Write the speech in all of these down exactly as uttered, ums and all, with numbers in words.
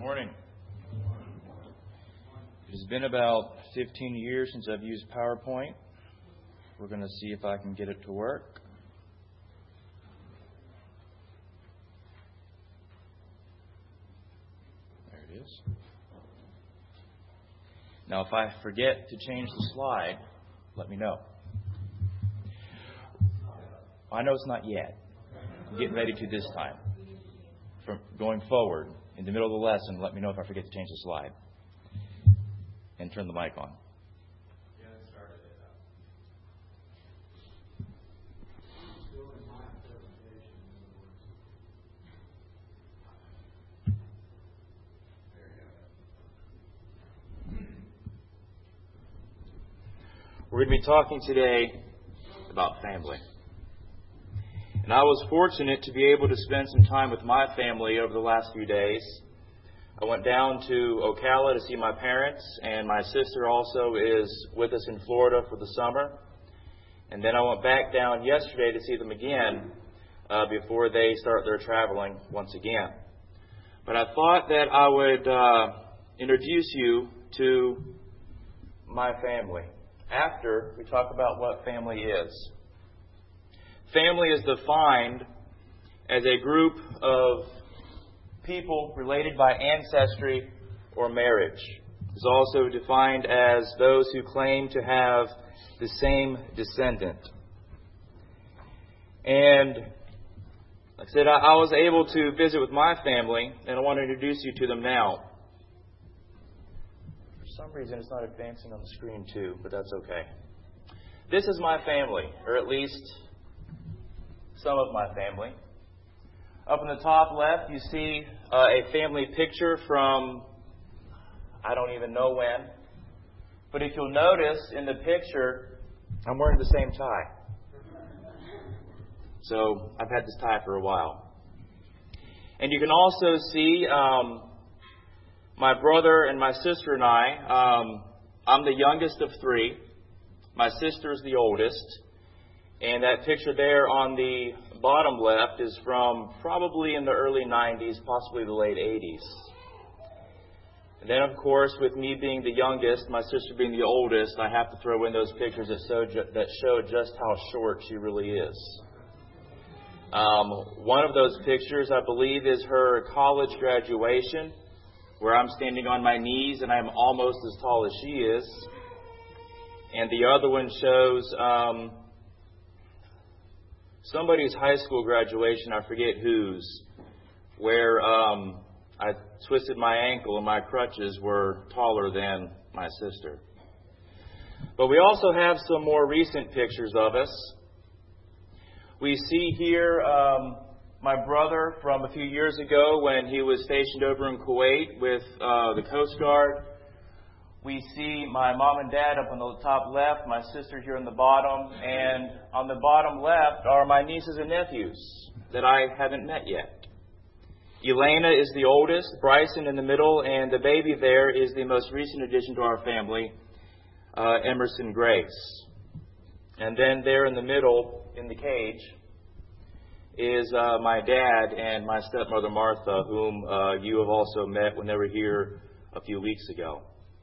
Morning. It has been about fifteen years since I've used PowerPoint. We're going to see if I can get it to work. There it is. Now, if I forget to change the slide, let me know. I know it's not yet. I'm getting ready to this time. From going forward, in the middle of the lesson, let me know if I forget to change the slide. And turn the mic on. We're going to be talking today about family. And I was fortunate to be able to spend some time with my family over the last few days. I went down to Ocala to see my parents, and my sister also is with us in Florida for the summer. And then I went back down yesterday to see them again uh, before they start their traveling once again. But I thought that I would uh, introduce you to my family after we talk about what family is. Family is defined as a group of people related by ancestry or marriage. It's also defined as those who claim to have the same descendant. And like I said, I, I was able to visit with my family, and I want to introduce you to them now. For some reason, it's not advancing on the screen too, but that's okay. This is my family, or at least some of my family. Up in the top left, you see uh, a family picture from, I don't even know when. But if you'll notice in the picture, I'm wearing the same tie. So I've had this tie for a while. And you can also see um, my brother and my sister and I. Um, I'm the youngest of three. My sister is the oldest. And that picture there on the bottom left is from probably in the early nineties, possibly the late eighties. And then, of course, with me being the youngest, my sister being the oldest, I have to throw in those pictures that show, ju- that show just how short she really is. Um, one of those pictures, I believe, is her college graduation, where I'm standing on my knees and I'm almost as tall as she is. And the other one shows Um, somebody's high school graduation, I forget whose, where um, I twisted my ankle and my crutches were taller than my sister. But we also have some more recent pictures of us. We see here um, my brother from a few years ago when he was stationed over in Kuwait with uh, the Coast Guard. We see my mom and dad up on the top left, my sister here on the bottom, and on the bottom left are my nieces and nephews that I haven't met yet. Elena is the oldest, Bryson in the middle, and the baby there is the most recent addition to our family, uh, Emerson Grace. And then there in the middle, in the cage, is uh, my dad and my stepmother Martha, whom uh, you have also met when they were here a few weeks ago.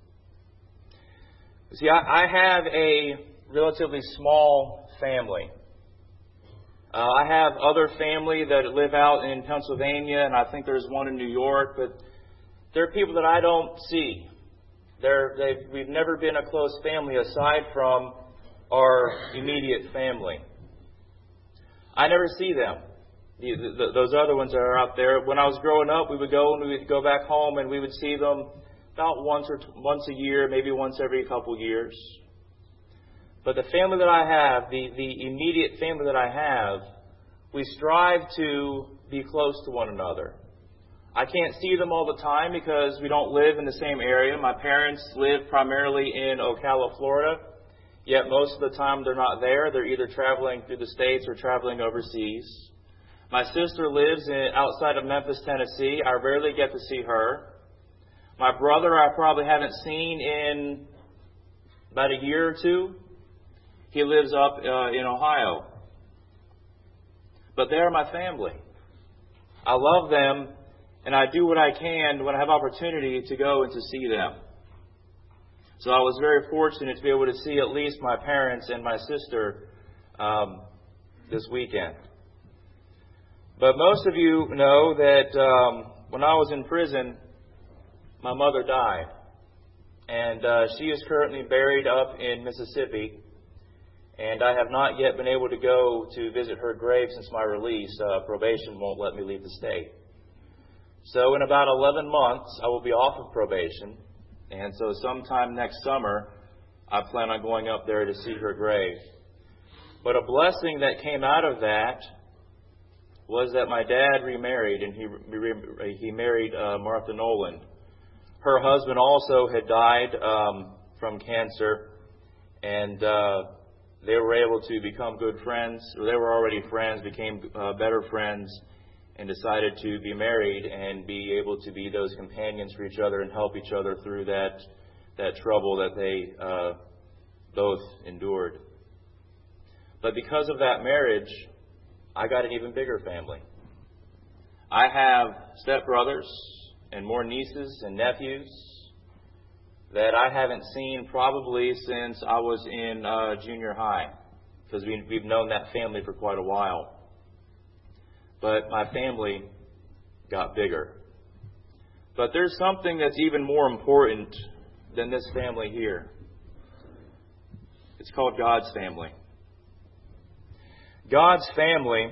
See, I have a relatively small family. Uh, I have other family that live out in Pennsylvania, and I think there's one in New York, but they're people that I don't see. They're, they've, we've never been a close family aside from our immediate family. I never see them. The, the, those other ones that are out there. When I was growing up, we would go and we would go back home and we would see them about once or t- once a year, maybe once every couple years. But the family that I have, the, the immediate family that I have, we strive to be close to one another. I can't see them all the time because we don't live in the same area. My parents live primarily in Ocala, Florida, yet most of the time they're not there. They're either traveling through the States or traveling overseas. My sister lives in, outside of Memphis, Tennessee. I rarely get to see her. My brother I probably haven't seen in about a year or two. He lives up uh, in Ohio. But they're my family. I love them, and I do what I can when I have opportunity to go and to see them. So I was very fortunate to be able to see at least my parents and my sister um, this weekend. But most of you know that um, when I was in prison, my mother died. And uh, she is currently buried up in Mississippi. And I have not yet been able to go to visit her grave since my release. Uh, probation won't let me leave the state. So in about eleven months, I will be off of probation. And so sometime next summer, I plan on going up there to see her grave. But a blessing that came out of that was that my dad remarried, and he he married uh, Martha Noland. Her husband also had died um, from cancer, and uh, they were able to become good friends, or they were already friends, became uh, better friends, and decided to be married and be able to be those companions for each other and help each other through that that trouble that they uh, both endured. But because of that marriage, I got an even bigger family. I have stepbrothers and more nieces and nephews that I haven't seen probably since I was in uh, junior high, because we, we've known that family for quite a while. But my family got bigger. But there's something that's even more important than this family here. It's called God's family. God's family,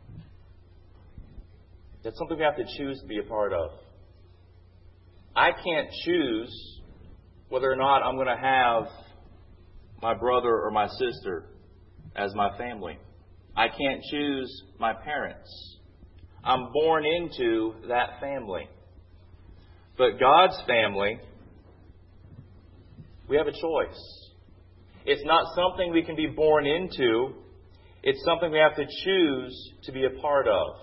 that's something we have to choose to be a part of. I can't choose whether or not I'm going to have my brother or my sister as my family. I can't choose my parents. I'm born into that family. But God's family, we have a choice. It's not something we can be born into. It's something we have to choose to be a part of.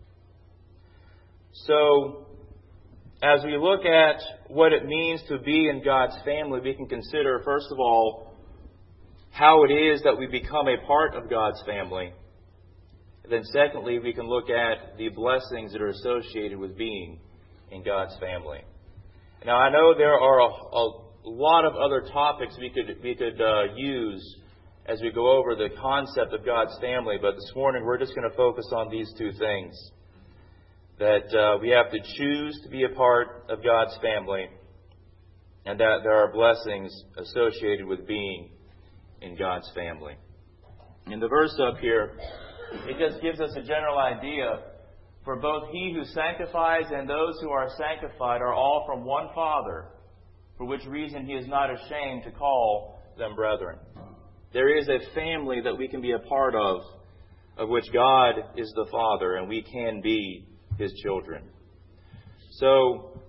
So, as we look at what it means to be in God's family, we can consider, first of all, how it is that we become a part of God's family. Then secondly, we can look at the blessings that are associated with being in God's family. Now, I know there are a, a lot of other topics we could we could uh, use as we go over the concept of God's family, but this morning we're just going to focus on these two things. That uh, we have to choose to be a part of God's family, and that there are blessings associated with being in God's family. In the verse up here, it just gives us a general idea. For both He who sanctifies and those who are sanctified are all from one Father, for which reason He is not ashamed to call them brethren. There is a family that we can be a part of, of which God is the Father, and we can be His children. So,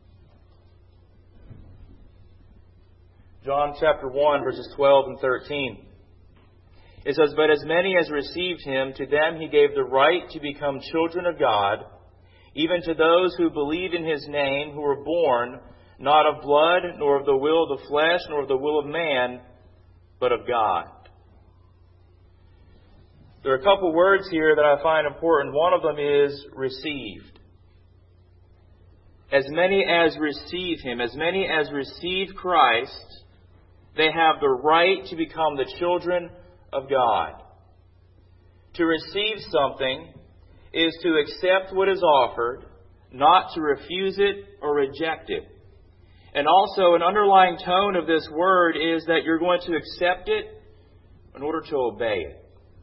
John chapter one, verses twelve and thirteen. It says, "But as many as received Him, to them He gave the right to become children of God, even to those who believe in His name, who were born not of blood, nor of the will of the flesh, nor of the will of man, but of God." There are a couple words here that I find important. One of them is received. As many as receive Him, as many as receive Christ, they have the right to become the children of God. To receive something is to accept what is offered, not to refuse it or reject it. And also, an underlying tone of this word is that you're going to accept it in order to obey it.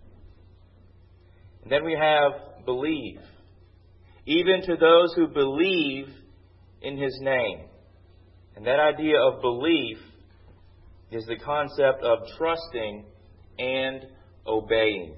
And then we have believe. Even to those who believe in His name. And that idea of belief is the concept of trusting and obeying.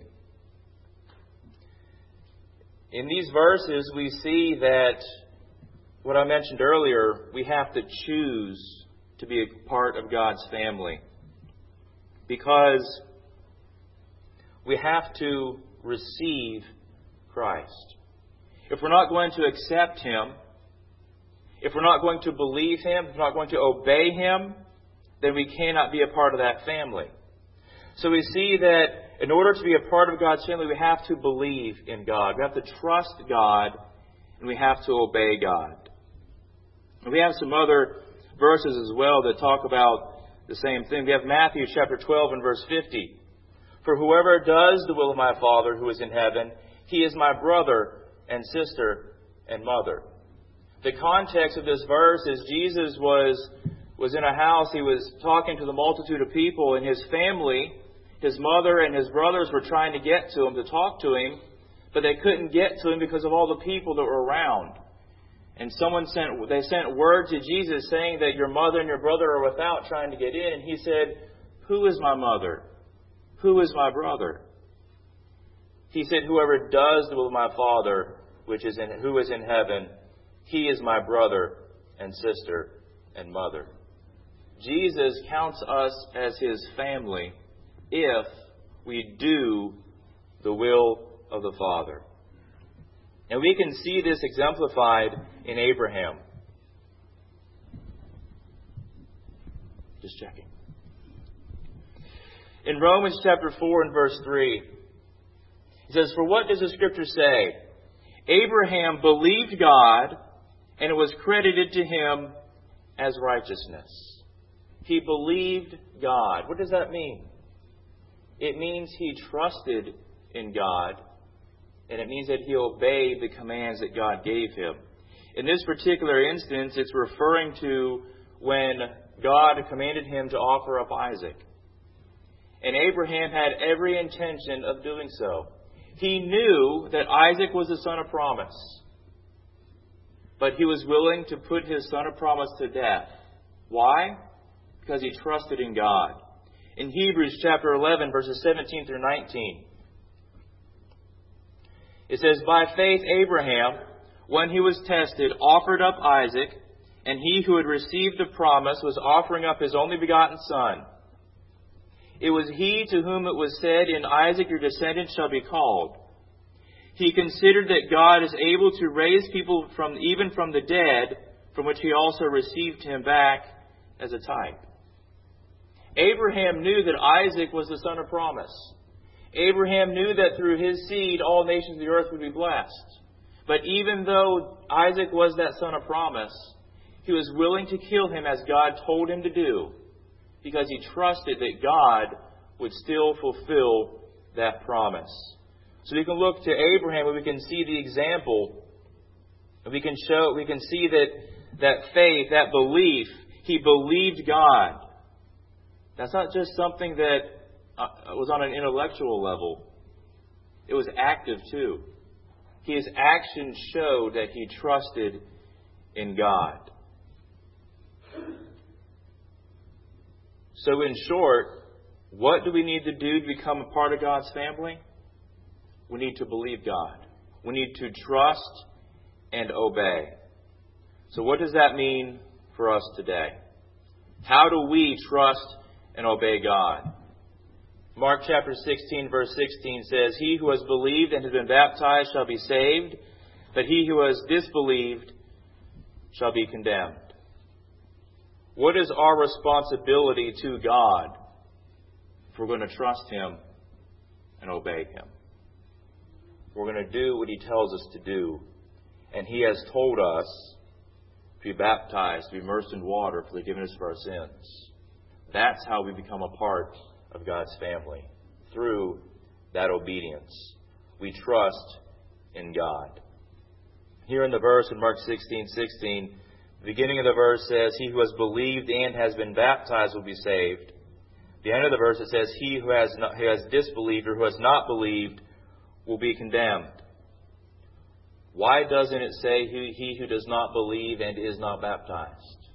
In these verses, we see that what I mentioned earlier, we have to choose to be a part of God's family. Because we have to receive Christ. If we're not going to accept Him, if we're not going to believe Him, if we're not going to obey Him, then we cannot be a part of that family. So we see that in order to be a part of God's family, we have to believe in God. We have to trust God. and we have to obey God. And we have some other verses as well that talk about the same thing. We have Matthew chapter twelve and verse fifty. For whoever does the will of my Father who is in heaven, he is my brother and sister and mother. The context of this verse is Jesus was, was in a house. He was talking to the multitude of people, and his family, his mother and his brothers were trying to get to him, to talk to him, but they couldn't get to him because of all the people that were around. And someone sent, they sent word to Jesus saying that your mother and your brother are without, trying to get in. And he said, who is my mother? Who is my brother? He said, whoever does the will of my Father, which is in, who is in heaven, he is my brother and sister and mother. Jesus counts us as his family if we do the will of the Father. And we can see this exemplified in Abraham. Just checking. In Romans chapter four and verse three, it says, for what does the Scripture say? Abraham believed God, and it was credited to him as righteousness. He believed God. What does that mean? It means he trusted in God, and it means that he obeyed the commands that God gave him. In this particular instance, it's referring to when God commanded him to offer up Isaac. And Abraham had every intention of doing so. He knew that Isaac was the son of promise, but he was willing to put his son of promise to death. Why? Because he trusted in God. In Hebrews chapter eleven, verses seventeen through nineteen, it says, by faith Abraham, when he was tested, offered up Isaac, and he who had received the promise was offering up his only begotten son. It was he to whom it was said, in Isaac your descendant shall be called. He considered that God is able to raise people from even from the dead, from which he also received him back as a type. Abraham knew that Isaac was the son of promise. Abraham knew that through his seed all nations of the earth would be blessed. But even though Isaac was that son of promise, he was willing to kill him as God told him to do, because he trusted that God would still fulfill that promise. So we can look to Abraham and we can see the example. And we can show, we can see that that faith, that belief, he believed God. That's not just something that was on an intellectual level. It was active too. His actions showed that he trusted in God. So in short, what do we need to do to become a part of God's family? We need to believe God. We need to trust and obey. So what does that mean for us today? How do we trust and obey God? Mark chapter sixteen verse sixteen says, he who has believed and has been baptized shall be saved, but he who has disbelieved shall be condemned. What is our responsibility to God if we're going to trust him and obey him? We're going to do what he tells us to do. And he has told us to be baptized, to be immersed in water for the forgiveness of our sins. That's how we become a part of God's family, through that obedience. We trust in God. Here in the verse in Mark sixteen sixteen, the beginning of the verse says, he who has believed and has been baptized will be saved. The end of the verse it says, he who has not, who has disbelieved or who has not believed will be condemned. Why doesn't it say he, he who does not believe and is not baptized?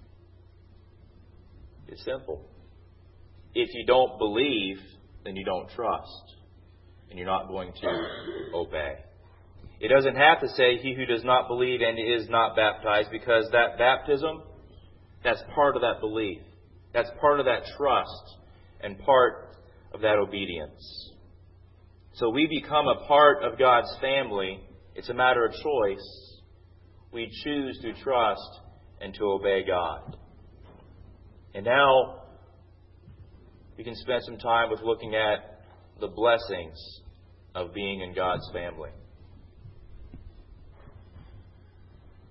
It's simple. If you don't believe, then you don't trust, and you're not going to obey. It doesn't have to say he who does not believe and is not baptized, because that baptism, that's part of that belief. That's part of that trust and part of that obedience. So we become a part of God's family. It's a matter of choice. We choose to trust and to obey God. And now we can spend some time with looking at the blessings of being in God's family.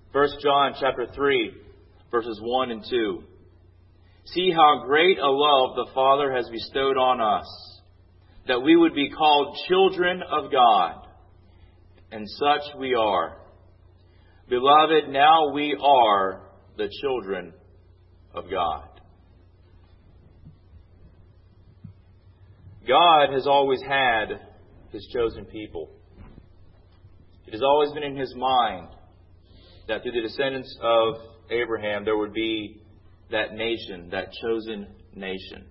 First John chapter three, verses one and two. See how great a love the Father has bestowed on us, that we would be called children of God. And such we are. Beloved, now we are the children of God. God has always had His chosen people. It has always been in His mind that through the descendants of Abraham there would be that nation, that chosen nation.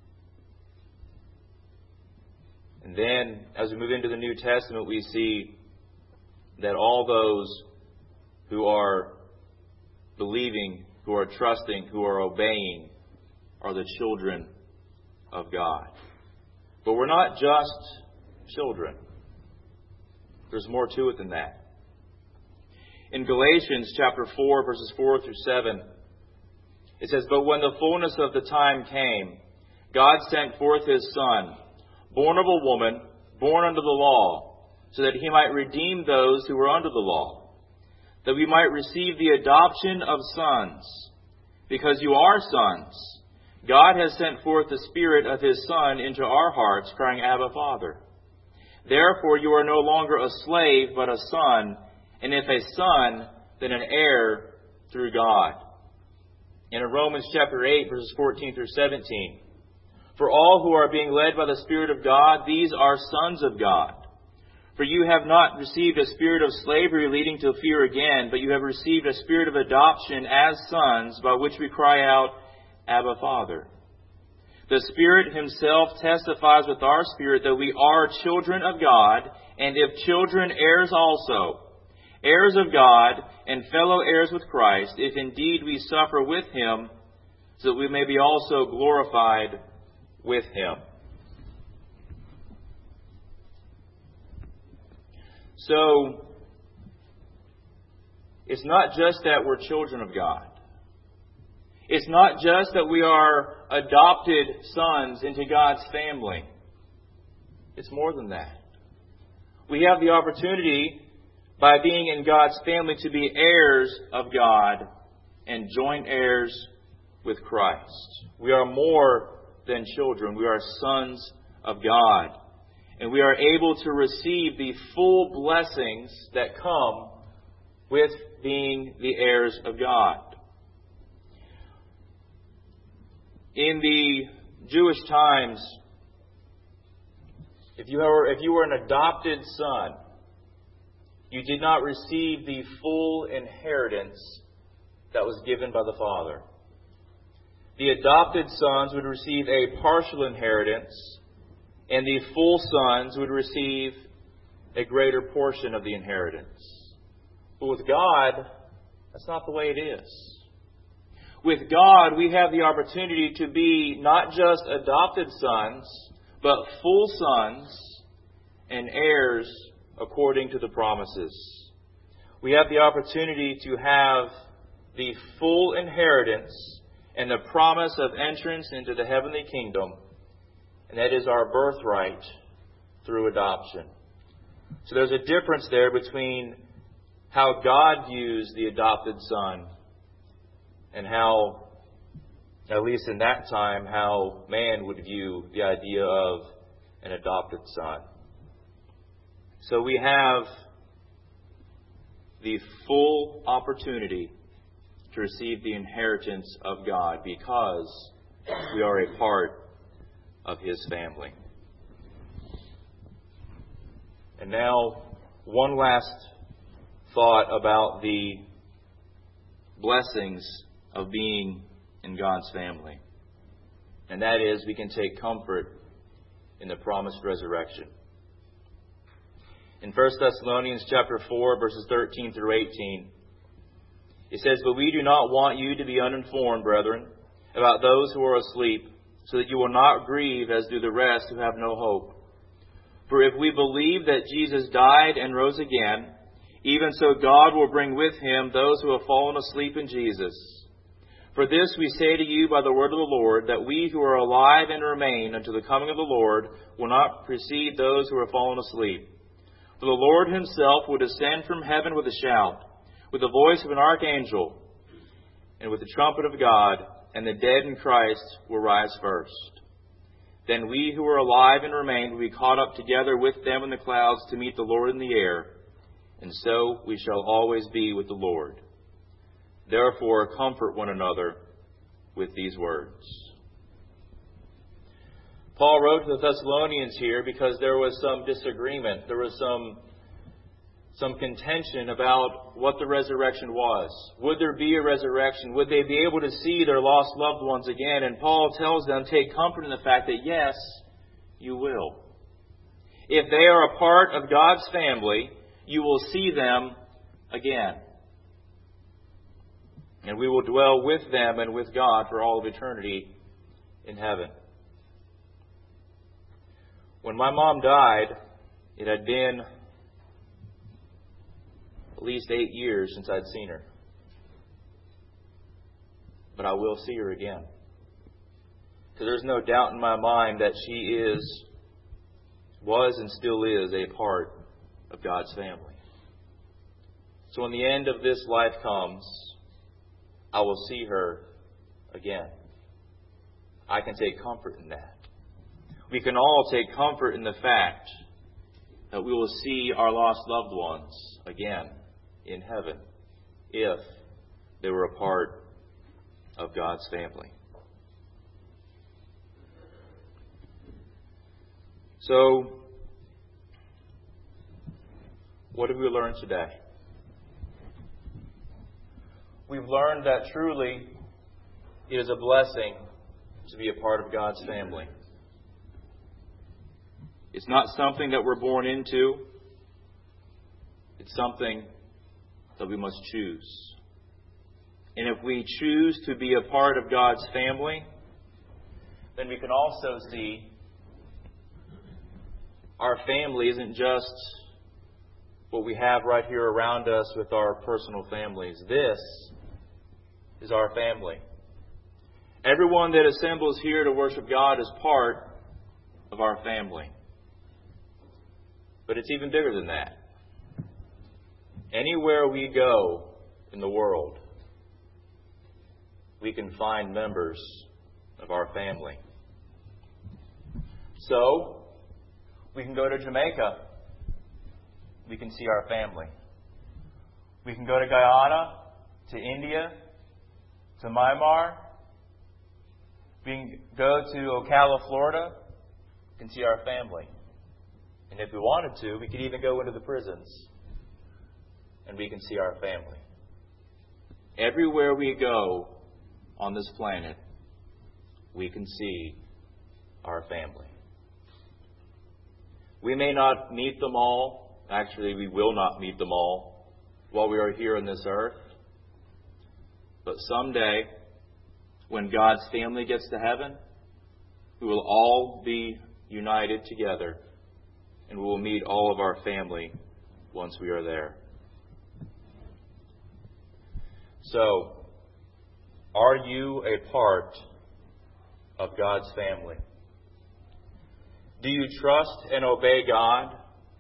And then, as we move into the New Testament, we see that all those who are believing, who are trusting, who are obeying, are the children of God. But we're not just children. There's more to it than that. In Galatians chapter four, verses four through seven, it says, But when the fullness of the time came, God sent forth His Son, born of a woman, born under the law, so that He might redeem those who were under the law, that we might receive the adoption of sons. Because you are sons, God has sent forth the Spirit of His Son into our hearts, crying, Abba, Father. Therefore you are no longer a slave, but a son, and if a son, then an heir through God. And in Romans chapter eight, verses fourteen through seventeen, For all who are being led by the Spirit of God, these are sons of God. For you have not received a spirit of slavery leading to fear again, but you have received a spirit of adoption as sons, by which we cry out, Abba, Father. The Spirit Himself testifies with our spirit that we are children of God, and if children, heirs also, heirs of God, and fellow heirs with Christ, if indeed we suffer with Him, so that we may be also glorified with Him. So, it's not just that we're children of God. It's not just that we are adopted sons into God's family. It's more than that. We have the opportunity, by being in God's family, to be heirs of God and joint heirs with Christ. We are more than children. We are sons of God. And we are able to receive the full blessings that come with being the heirs of God. In the Jewish times, if you were, if you were an adopted son, you did not receive the full inheritance that was given by the father. The adopted sons would receive a partial inheritance, and the full sons would receive a greater portion of the inheritance. But with God, that's not the way it is. With God, we have the opportunity to be not just adopted sons, but full sons and heirs according to the promises. We have the opportunity to have the full inheritance and the promise of entrance into the heavenly kingdom, and that is our birthright through adoption. So there's a difference there between how God views the adopted son and how, at least in that time, how man would view the idea of an adopted son. So we have the full opportunity to receive the inheritance of God because we are a part of His family. And now, one last thought about the blessings of being in God's family. And that is, we can take comfort in the promised resurrection. In First Thessalonians chapter four, verses thirteen through eighteen, it says, But we do not want you to be uninformed, brethren, about those who are asleep, so that you will not grieve as do the rest who have no hope. For if we believe that Jesus died and rose again, even so God will bring with Him those who have fallen asleep in Jesus. For this we say to you by the word of the Lord, that we who are alive and remain unto the coming of the Lord will not precede those who have fallen asleep. For the Lord Himself will descend from heaven with a shout, with the voice of an archangel, and with the trumpet of God, and the dead in Christ will rise first. Then we who are alive and remain will be caught up together with them in the clouds to meet the Lord in the air, and so we shall always be with the Lord. Therefore, comfort one another with these words. Paul wrote to the Thessalonians here because there was some disagreement. There was some, some contention about what the resurrection was. Would there be a resurrection? Would they be able to see their lost loved ones again? And Paul tells them, take comfort in the fact that yes, you will. If they are a part of God's family, you will see them again. And we will dwell with them and with God for all of eternity in heaven. When my mom died, it had been at least eight years since I'd seen her. But I will see her again. Because there's no doubt in my mind that she is, was and still is a part of God's family. So when the end of this life comes, I will see her again. I can take comfort in that. We can all take comfort in the fact that we will see our lost loved ones again in heaven if they were a part of God's family. So, what have we learned today? We've learned that truly it is a blessing to be a part of God's family. It's not something that we're born into. It's something that we must choose. And if we choose to be a part of God's family, then we can also see our family isn't just what we have right here around us with our personal families. This is our family. Everyone that assembles here to worship God is part of our family. But it's even bigger than that. Anywhere we go in the world, we can find members of our family. So, we can go to Jamaica. We can see our family. We can go to Guyana, to India, to Myanmar. We can go to Ocala, Florida. We can see our family. And if we wanted to, we could even go into the prisons. And we can see our family. Everywhere we go on this planet, we can see our family. We may not meet them all. Actually, we will not meet them all while we are here on this earth. But someday, when God's family gets to heaven, we will all be united together. And we will meet all of our family once we are there. So, are you a part of God's family? Do you trust and obey God?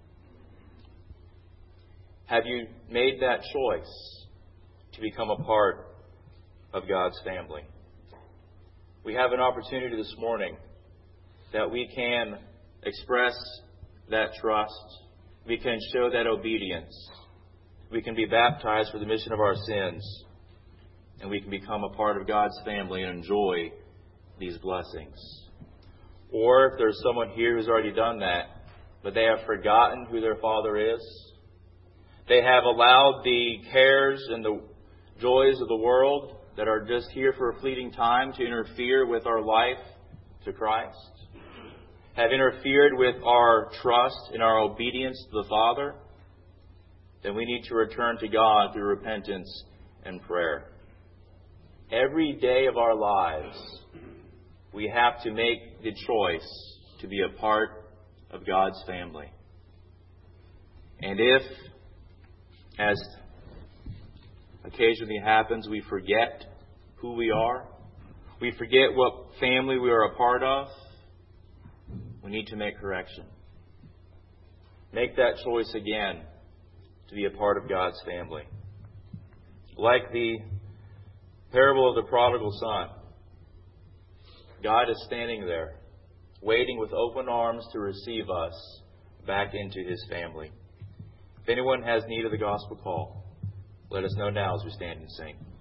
Have you made that choice to become a part of God's family? We have an opportunity this morning that we can express that trust. We can show that obedience. We can be baptized for the remission of our sins. And we can become a part of God's family and enjoy these blessings. Or if there's someone here who's already done that, but they have forgotten who their Father is, they have allowed the cares and the joys of the world that are just here for a fleeting time to interfere with our life to Christ, have interfered with our trust and our obedience to the Father, then we need to return to God through repentance and prayer. Every day of our lives, we have to make the choice to be a part of God's family. And if, as occasionally happens, we forget who we are, we forget what family we are a part of, we need to make correction. Make that choice again to be a part of God's family. Like the parable of the prodigal son, God is standing there, waiting with open arms to receive us back into His family. If anyone has need of the gospel call, let us know now as we stand and sing.